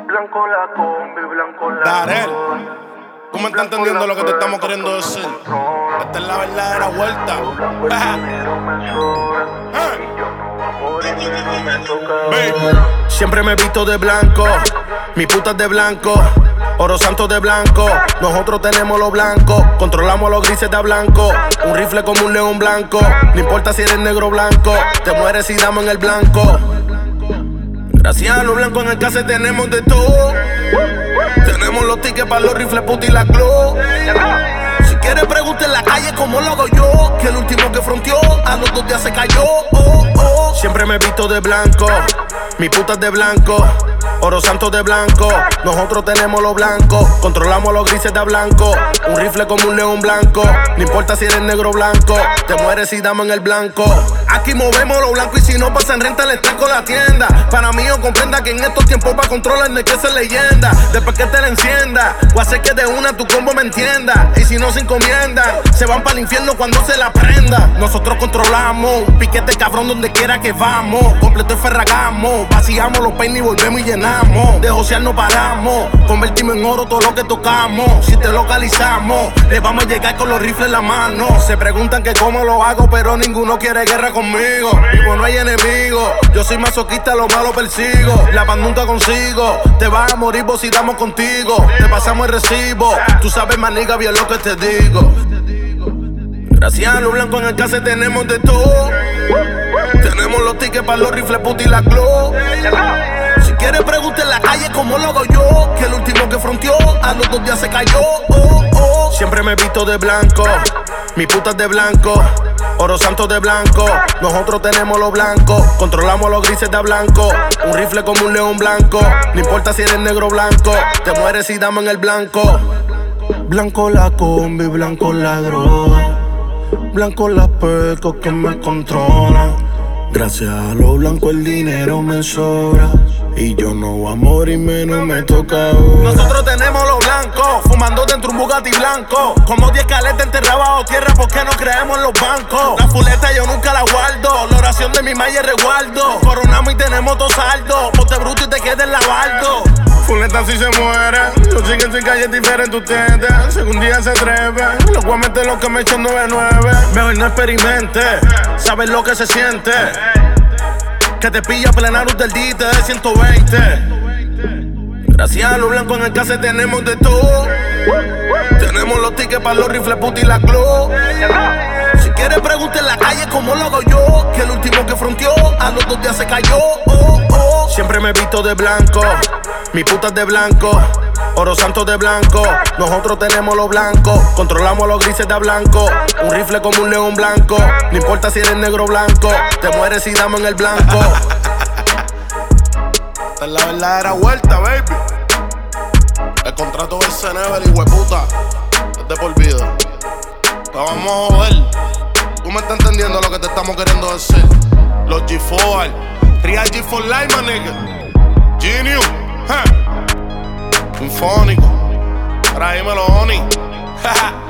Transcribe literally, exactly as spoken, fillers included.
Blanco la combi, blanco la Darel, ¿tú me estás entendiendo lo que te estamos queriendo decir? Esta es la verdadera vuelta. Baby. Siempre me he visto de blanco, mi puta es de blanco, oro santo de blanco. Nosotros tenemos lo blanco, controlamos los grises de blanco. Un rifle como un león blanco, no importa si eres negro o blanco, te mueres si damos en el blanco. Gracias a los blancos en el case tenemos de todo. Tenemos los tickets para los rifles puta y la glow. Si quieres pregunta en la calle cómo lo hago yo, que el último que fronteó a los dos días se cayó. Oh, oh. Siempre me he visto de blanco, mi puta es de blanco, oro santo de blanco. Nosotros tenemos lo blanco, controlamos los grises de blanco. Un rifle como un león blanco, no importa si eres negro o blanco, te mueres si damos en el blanco. Aquí movemos lo blanco y si no pasan renta le estanco la tienda. Para mí yo comprenda que en estos tiempos pa' controlar no hay que ser leyenda. Después que te la encienda, o hacer que de una tu combo me entienda. Y si no se encomiendan, se van para el infierno cuando se la prenda. Nosotros controlamos, un piquete cabrón donde quiera que vamos. Completo y ferragamos, vaciamos los peines y volvemos y llenamos. De josear no paramos, convertimos en oro todo lo que tocamos. Si te localizamos, le vamos a llegar con los rifles en la mano. Se preguntan que cómo lo hago, pero ninguno quiere guerra conmigo. Vivo no hay enemigo, yo soy masoquista, lo malo persigo. La paz nunca consigo, te vas a morir vos si estamos contigo. Te pasamos el recibo, tú sabes maniga bien lo que te digo. Gracias a los blancos en el case tenemos de todo. Tenemos los tickets para los rifles puta y la glow. Si quieres pregunta en la calle cómo lo hago yo, que el último que fronteó a los dos días se cayó. Oh, oh. Siempre me he visto de blanco, mi puta es de blanco, oro santo de blanco. Nosotros tenemos lo blanco, controlamos los grises de blanco. Un rifle como un león blanco, no importa si eres negro o blanco, te mueres si damos en el blanco. Blanco la combi, blanco la droga, blanco las percos que me controlan. Gracias a lo blanco el dinero me sobra, y yo no voy a morirme, no me toca ahora. Nosotros tenemos lo blanco, fumando dentro un Bugatti blanco. Como diez caletas enterradas bajo tierra porque no creemos en los bancos. La fuleta yo nunca la guardo, la oración de mi malla es resguardo. Coronamos y tenemos todo saldo, ponte bruto y te quedes en la bardo. Fuleta si se muere, yo siguen sin calles diferentes ustedes. Si un día se atreve, los voy a meter los que me echan nueve nueve. Mejor no experimente, sabes lo que se siente. Que te pilla plena luz del día de ciento veinte. Gracias a los blancos en el case tenemos de todo. Tenemos los tickets para los rifles puta y la glow. Si quieres pregunta en la calle cómo lo hago yo, que el último que fronteó a los dos días se cayó. Oh, oh. Siempre me he visto de blanco, mi puta es de blanco, oro santo de blanco. Nosotros tenemos lo blanco, controlamos los grises de blanco. Un rifle como un león blanco, no importa si eres negro o blanco, te mueres si damos en el blanco. Esta es la verdadera vuelta, baby. El contrato del Cenevel y hueputa es de por vida. Te vamos a joder. Tú me estás entendiendo lo que te estamos queriendo decir. Los G cuatro, Real G cuatro Live, my nigga. Genius, huh. Sinfónico. Ahora dímelo, Oni.